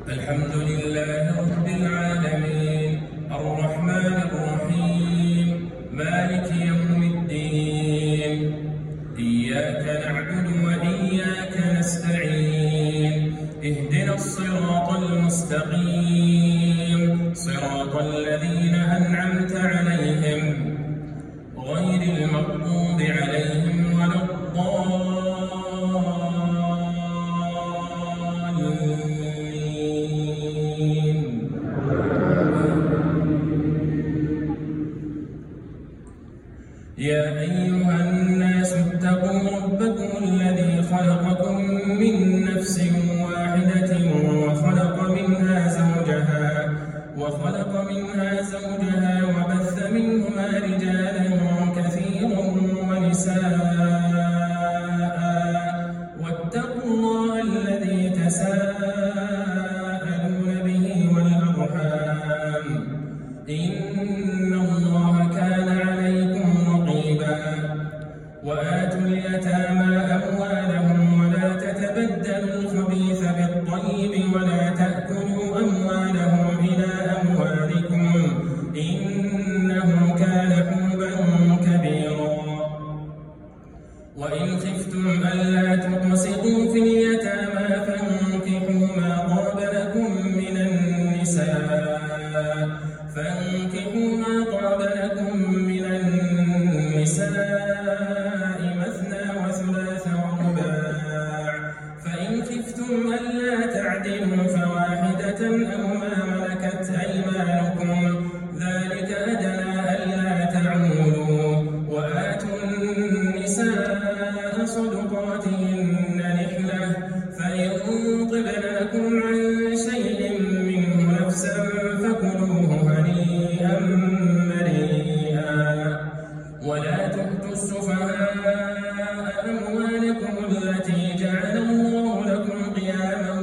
الحمد لله رب العالمين الرحمن الرحيم مالك يوم الدين إياك نعبد وإياك نستعين اهدنا الصراط المستقيم صراط الذين أنعمت عليهم غير المغضوب عليهم ولا الضالين. يا أيها الناس اتقوا ربكم الذي خلقكم من نفس واحدة وخلق منها زوجها وبث منهما رجالا كثيرا ونساء واتقوا الله الذي تساءلون به والأرحام إن الله كان عليكم رقيبا. وآتوا اليتامى أموالهم ولا تتبدلوا الخبيث بالطيب ولا تأكلوا أموالهم إلى أموالكم إنه كان حوبا كبيرا. وإن خفتم ألا تقسطوا في اليتامى فانكحوا ما طاب لكم من النساء مثنى وثلاث ورباع فإن خفتم ألا تعدلوا فواحدة أو ما ملكت أيمانكم ذلك أدنى ألا تعولوا. وآتوا النساء صدقاتهن نحلة فإن طبن لكم عن شيء منه نفسا فكلوه هنيئا مريئا. ولا تؤتوا السفهاء أموالكم التي جعل الله لكم قياما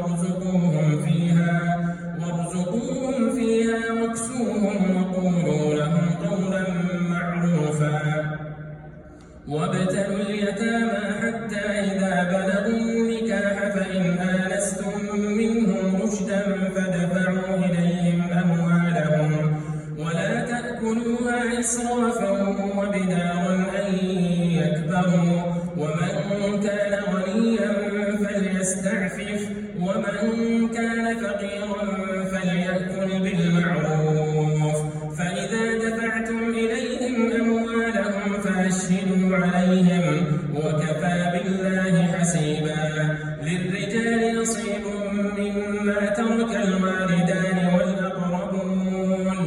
وارزقوهم فيها واكسوهم وقولوا لهم قولا معروفا. وابتلوا اليتامى حتى إذا بلغوا النكاح فإن آنستم منهم رشدا فادفعوا إليهم أموالهم ولا تأكلوها إسرافا وبدارا أن يكبروا. ومن كان غنيا فليستعفف ومن كان فقيرا فليأكل بالمعروف. فإذا دفعتم إليهم أموالهم فأشهدوا عليهم وكفى بالله حسيبا. للرجال نصيب مما ترك الوالدان والأقربون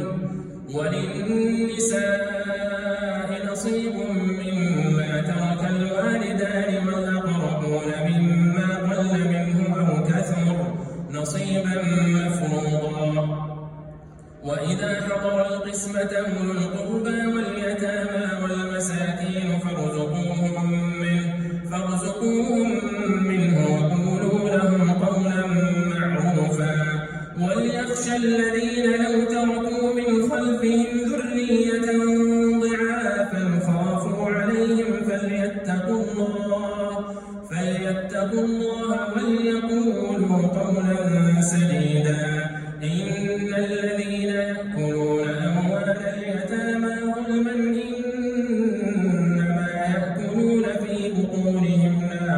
وللنساء نصيب مما ترك الوالدان والأقربون مما قل منه أو كثر نصيبا مفروضا. وإذا حضر القسمة أولو القربى واليتامى والمساكين فارزقوهم منه وقولوا لهم قولا معروفا. وليخشى الذين لو تركوا من خلفهم ذرية ضعافا خافوا عليهم فليتقوا الله وليقولوا قولا سديدا. إن الذين يأكلون أموال اليتامى ظلما إنما يأكلون في بطونهم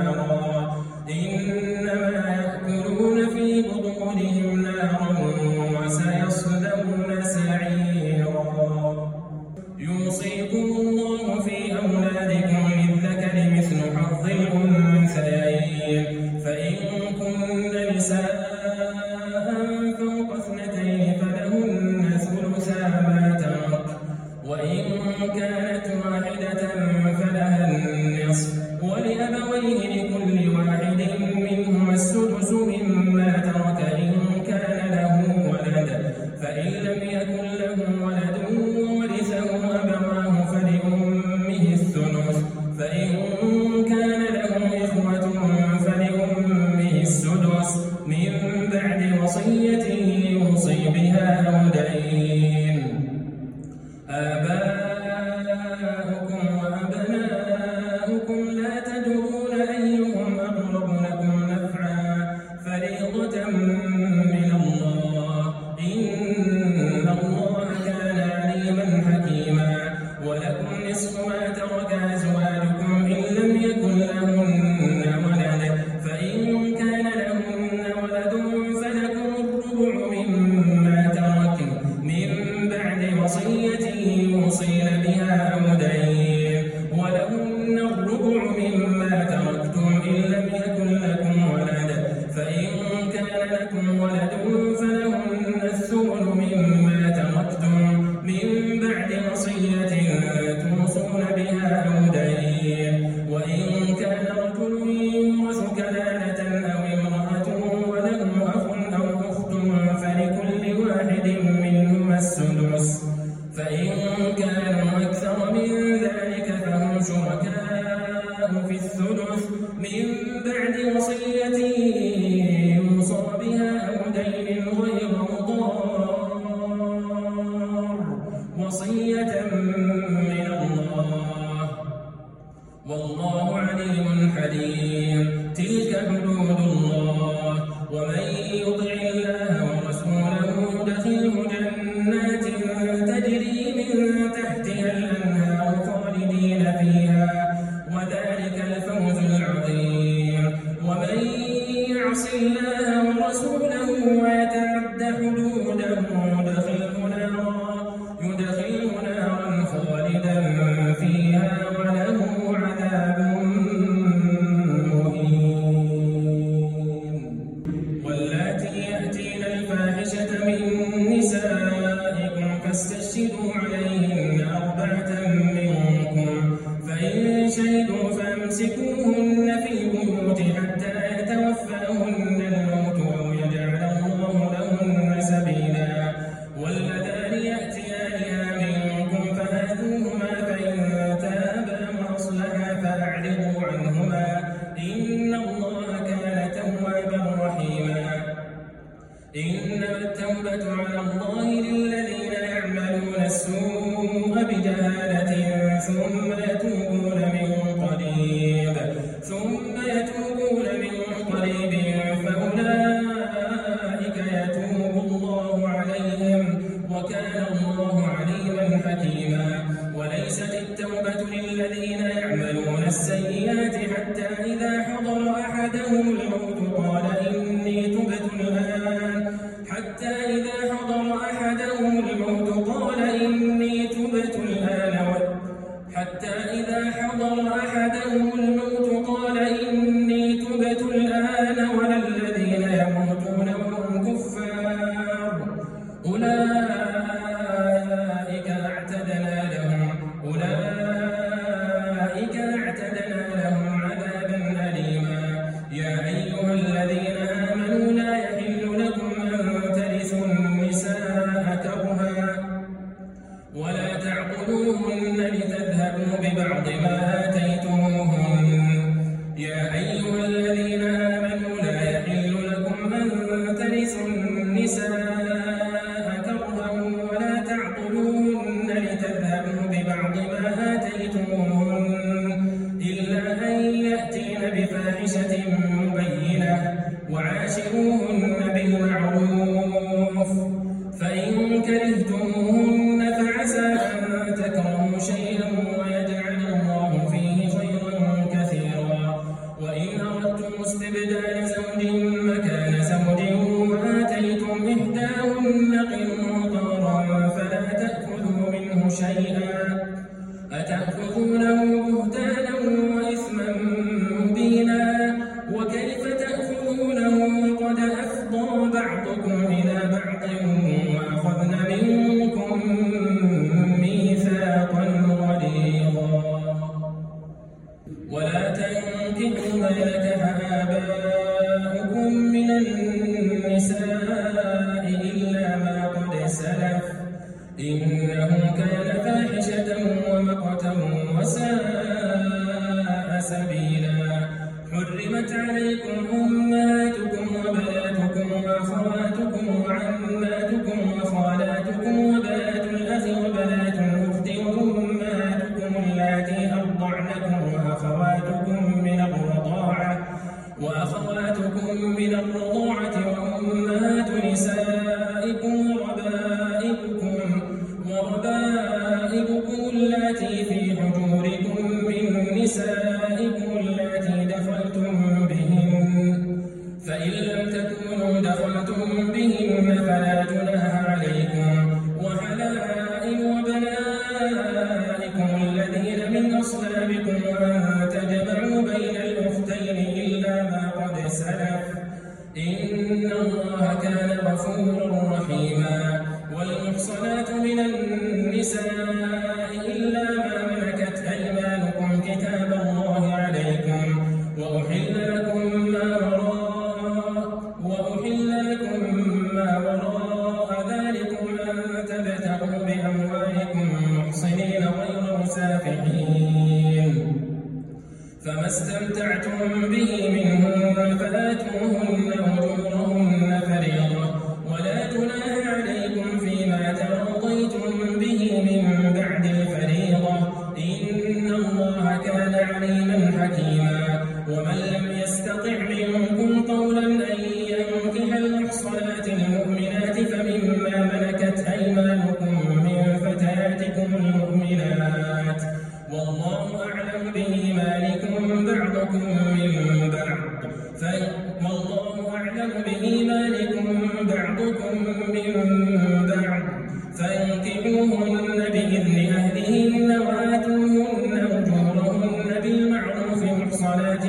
نارا وسيصلون سعيرا. يوصيكم الله في أولادكم للذكر مثل حظ الأنثيين فإن كن نساء فوق اثنتين فلهن ثلثا ما ترك وإن كانت واحدة فلها النصف ولأبويه لكل واحد منهما السدس مما ترك إن كان له ولد فإن لم يكن له ولد وورثه أبواه فلأمه الثلث فإن كان له إخوة فلأمه السدس من بعد وصية يوصي بها أو دين. آباؤكم وأبناؤكم لا تدرون أيهم أقرب لكم نفعا فريضة لكم ولد فلهن الثمن مما تركتم من بعد وصية توصون بها أو دين، وإن كان رجل يورث كلالة أو امرأة وله أخ أو أخت فلكل واحد منهما السدس، فإن كانوا أكثر من ذلك فهم شركاء في الثلث من بعد وصية يوصى بها أو دين غير مضار، وصية من الله، والله عليم حليم. تلك حدود الله، ومن يطع الله ورسوله يدخله جنات تجري من تحتها الأنهار خالدين فيها، وذلك الفوز العظيم. ومن يعص الله ورسوله ويتعد حدوده يدخله نارا خالدا فيها وله عذاب مهين. واللاتي يأتين الفاحشة من نسائكم فاستشهدوا عليهن 4 منكم، فإن شهدوا فامسكوهن في البيوت حتى يتوفاهن الموت أو يجعل الله لهن سبيلا. واللذان يأتيانها منكم فآذوهما، فإن تابا وأصلحا فأعرضوا عنهما، إن الله كان توابا رحيما. إنما التوبة على الله للذين يعملون السوء بجهالة ثم يتوبون من قريب فأولئك يتوب الله عليهم، وكان الله عليما حكيما. وليست التوبة للذين يعملون السيئات حتى إذا حضر أحدهم الموت قال إني تبت الآن، ولا الذين يموتون وهم كفار أولئك أعتدنا لهم عذابا أليما. يا أيها الذين آمنوا لا يحل لكم أن ترثوا النساء كرها ولا تعقلوهن لتذهبوا ببعض ما آتيتموهن. يا أيها الذين آمنوا لا يحل لكم أن ترثوا النساء كرها ولا تعقلوهن لتذهبوا ببعض ما آتيتموهن إلا أن يأتين بفاحشة مبينة، وعاشروهن بالمعروف، فإن كرهتموهن فعسى أن تكرهوا شيئا ويجعل الله فيه خيرا كثيرا. وإن أردتم استبدال زوج مكان زوج وآتيتم إحداهن قنطارا فلا تأخذوا منه شيئا، أتأخذونه بهتانا وإثما مبينا، وكيف تأخذونه وقد أفضى بعضكم إلى بعض وأخذن منكم ميثاقا غليظا. ولا تنكحوا ما نكح آباؤكم من النساء إلا ما قد سلف، إنه كان فاحشة ومقتا وساء سبيلا. حرمت عليكم أمهاتكم وبناتكم وأخواتكم وعماتكم وخالاتكم وبنات الأخ وبنات الأخت وأمهاتكم اللاتي أرضعنكم وأخواتكم من الرضاعة وأمهات نسائكم وربائبكم اللاتي في حجوركم من نسائكم اللاتي دخلتم بهن، فإن لم تكونوا دخلتم بهن فلا جناح عليكم، وحلائل وبنائكم الذين من أصلابكم وأن تجمعوا بين الأختين إلا ما قد سلف، إن الله الله كان غفورا رحيما. والمحصنات من النساء إلا ما ملكت أيمانكم كتاب الله عليكم وأحل لكم ما وراء ذلكم أن تبتغوا بأموالكم محصنين غير مسافحين. فما استمتعتم به منهن فآتوهن أجورهن فريضة ولا جناح عليكم فيما تراضيتم به من بعد الفريضة إن الله كان عليما حكيما. ومن لم يستطع منكم قولا أن ينكح المحصنات المؤمنات فمما ملكت أيمانكم من فتياتكم المؤمنات والله أعلم بإيمانكم بعضكم من بعض فانكحوهن بإذن أهلهن وآتوهن أجورهن بالمعروف محصنات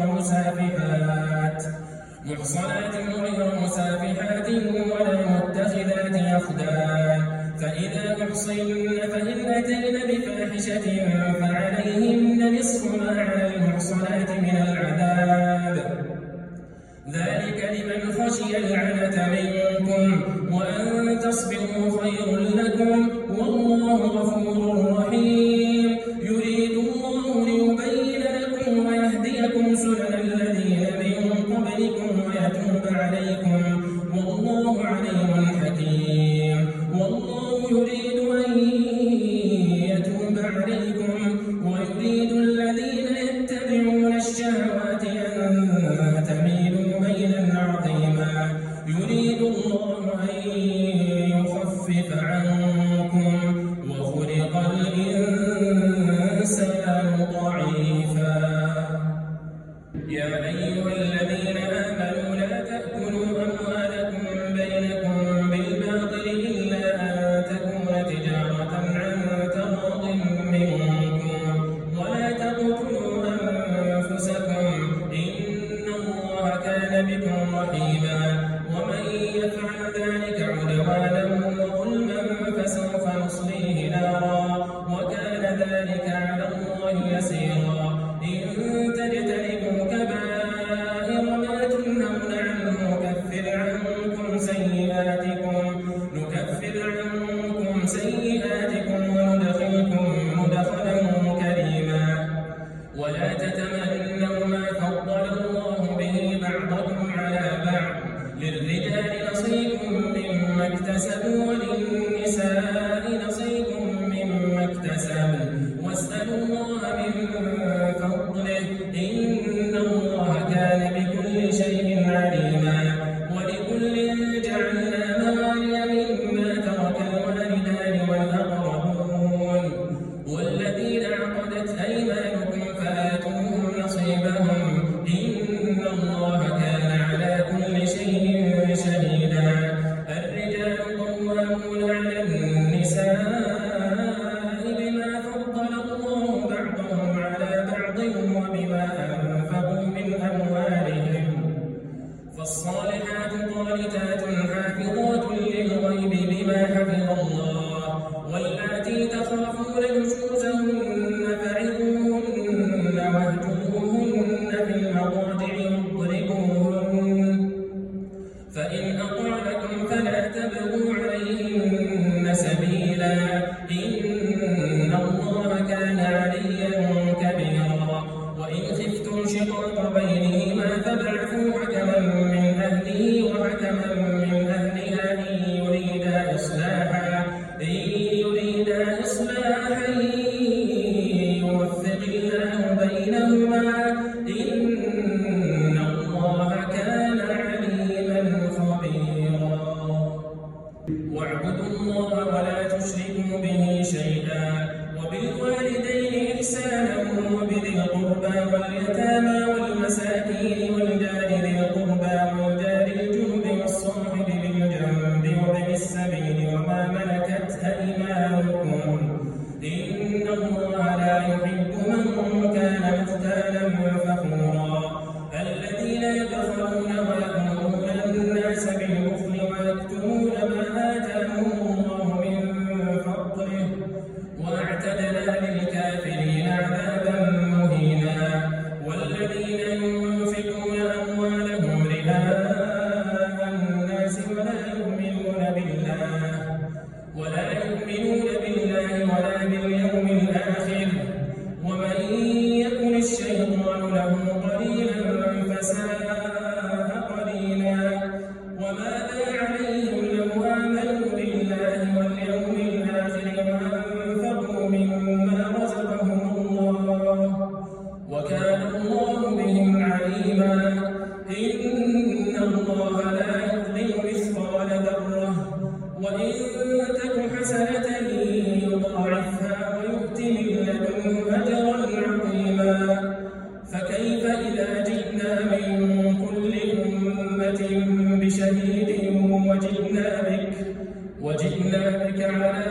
غير مسافحات ولا متخذات أخدان. فإذا أحصن فإن أتين بفاحشة فعليهن نصف ما على المحصنات من العذاب ذلك لمن خشي العنة منكم وأن تصبروا خير لكم والله غفور رحيم. يريد الله ليبين لكم ويهديكم سنن الذين من قبلكم ويتوب عليكم والله عليم حكيم. والله يريد أن يتوب عليكم ويريد الذين يتبعون الشهوات أن تميلوا ميلا عظيما. يريد الله أن يخفف عنكم وخلق الإنسان ضعيفا. يا أيها الذين آمنوا لا تأكلوا أموالكم بينكم بالباطل إلا أن تكون تجارة عن تراض منكم ولا تقتلوا أنفسكم إن الله كان بكم رحيما. ومن يفعل ذلك عدوانا وظلما فسوف نصليه نارا وكان ذلك على الله يسيرا. إن تجتنبوا كبائر ما تنهون عنه نكفر عنكم سيئاتكم وندخلكم مدخلا كريما. ولا تتمنوا ما فضل الله به بعضكم على بعض للرجال نصيب مما اكتسبوا وللنساء نصيب مما اكتسبن واسألوا الله من فضله إن الله كان بكل شيء عليما. ولكل جعلنا موالي مما ترك الوالدان والأقربون والذين عقدت أيمانكم فآتوهم نصيبهم إن الله كان على كل شيء شهيدا. الرجال قوامون على النساء بما فضل الله بعضهم على بعض وبما أنفقوا من أموالهم. فالصالحات قانتات حافظات للغيب بما حفظ الله. واللاتي تخافون نشوزهن فعظوهن واهجروهن في المضاجع واضربوهن فإن أطعنكم فلا تبغوا عليهن سبيلا إن الله كان عليا كبيرا. وإن خفتم شقاق بينهما فابعثوا حكما من أهله وحكما من أهلها إن يريدا إصلاحا يوفق الله بينهما إن الله كان عليما خبيرا. ولا يؤمنون بالله ولا باليوم الآخر ومن يكن الشيطان له قرينا فساء قرينا وماذا عليهم لو آمنوا بالله واليوم الآخر وأنفقوا مما رزقهم الله وكان الله بهم عليما إن الله لا يظلم مثقال ذرة وإن تك حسنة يضاعفها ويؤت من لدنه أجرا عظيما فكيف إذا جئنا من كل أمة بشهيد وجئنا بك على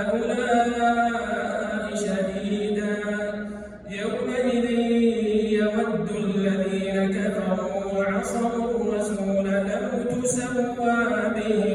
هؤلاء شهيدا يومئذ يود الذين كفروا وعصوا الرسول لو تسوى بهم